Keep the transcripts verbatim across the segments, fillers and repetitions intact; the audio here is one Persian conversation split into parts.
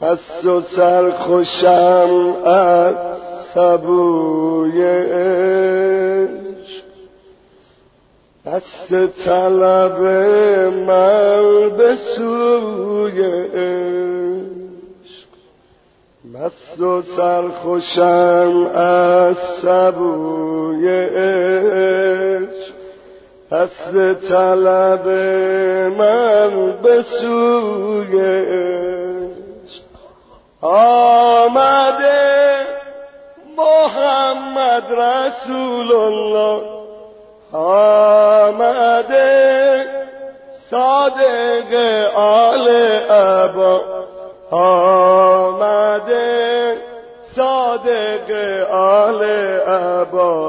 هست و سرخوشم از سبوی عشق، دست طلب من به سوی عشق. مست و سرخوشم از سبوی عشق، دست طلب من به سوی عشق. آمده محمد رسول الله، آمده صادق آل ابا، آمده صادق آل ابا،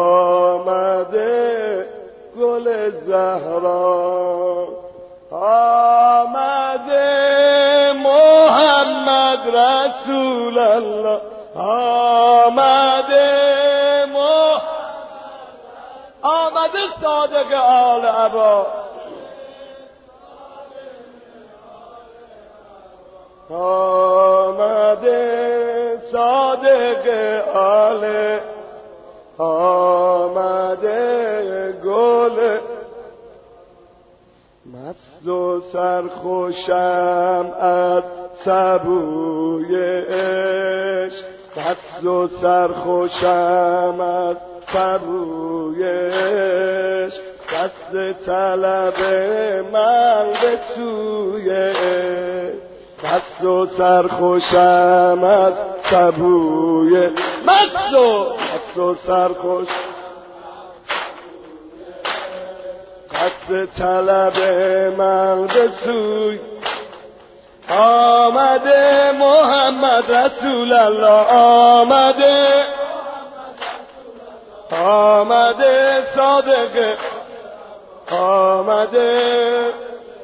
آمده گل زهرا، آمده محمد رسول الله، آمده محمد، آمده صادق آل ابا، آمده صادق آل، آمده گل. مست و سرخوشم از سبوی عشق، مست و سرخوشم از سبوی عشق، دست طلب من به سوی عشق، مست و سرخوشم از سبوی، مست و مست و سرخوش، دست طلب من به سوی. آمده محمد رسول الله، آمده آمده صادق، آمده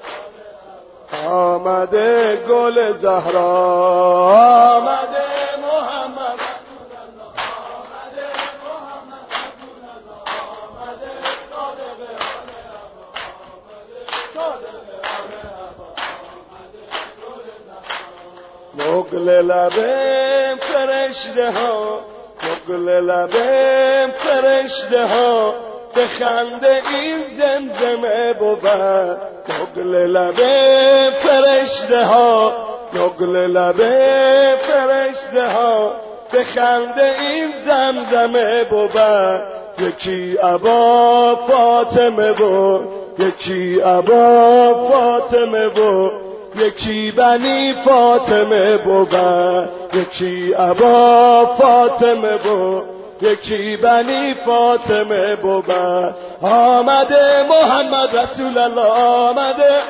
آمده گل زهرا، آمده محمد، آمده محمد رسول الله، آمده صادق، مقل لبه فرشته ها، مقل لبه فرشته ها، به خنده این زمزمه بود. مقل لبه فرشته ها، مقل لبه فرشته ها، به خنده این زمزمه بود. یکی ابا فاطمه بود، یکی ابا فاطمه بود، یکی بنی فاطمه بود، یکی ابا فاطمه بود، یکی بنی فاطمه بود. آمده محمد رسول الله، آمده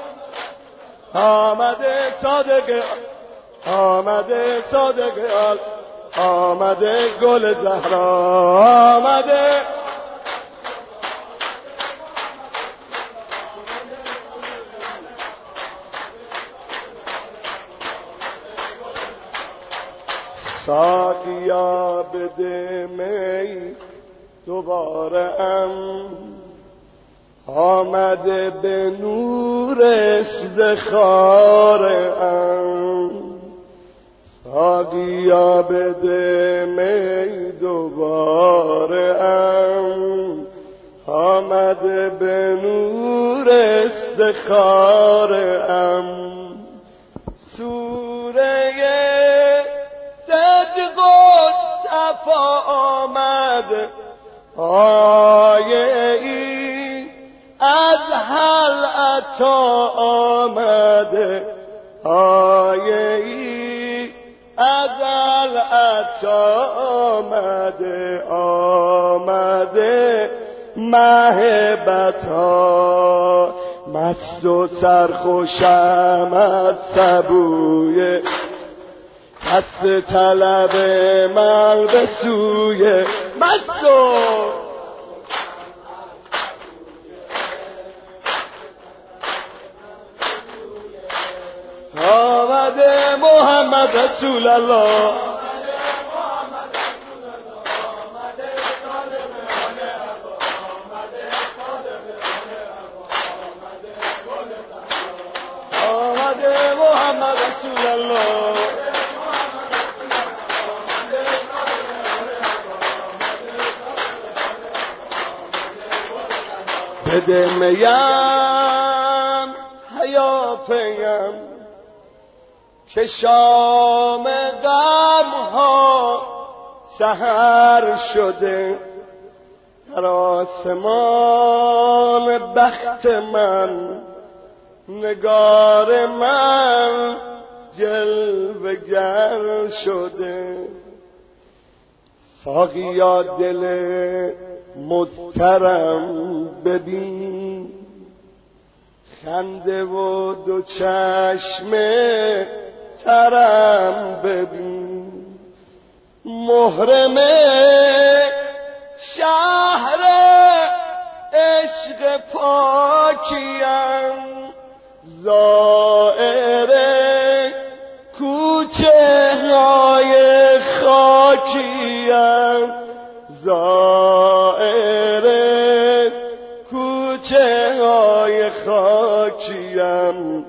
آمده صادق، آمده صادق، آمده گل زهرا، آمده ساقیا بده می دوباره ام، آمده به نور استخاره ام. ساقیا بده می دوباره ام، آمده به نور استخاره ام. سوره صدق و صفا آمد، آیه ای از هل عطا آمده، آیه ای از هل عطا آمده، آمده محبتا. مست و سرخوشم از سبوی، دست طلب من به سوی، مست و آمده محمد رسول الله، آمده محمد رسول الله. بده میم هیافیم که شام غم ها سحر شده، در آسمان بخت من نگار من جلوه گر شده. ساقیا دل مضطرم ببین، خنده و دو چشم ترم ببین، محرم شهر عشق پاکیم، زائر کوچه های خاکیم، زائر کوچه های خاکیم،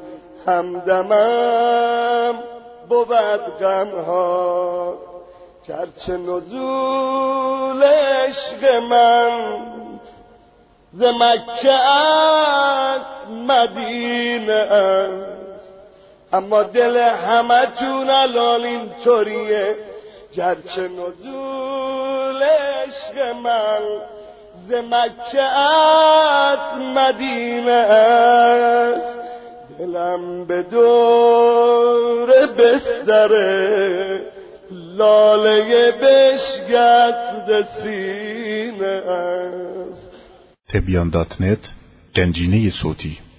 همدمم بود غم ها، گرچه نزول عشق من ز مکه است مدینه است، اما دل همتون الان اینطوریه، گرچه نزول عشق من ز مکه است مدینه است، دلم به دور بستره لاله بشکسته سینه است. تبیان دات نت گنجینه صوتی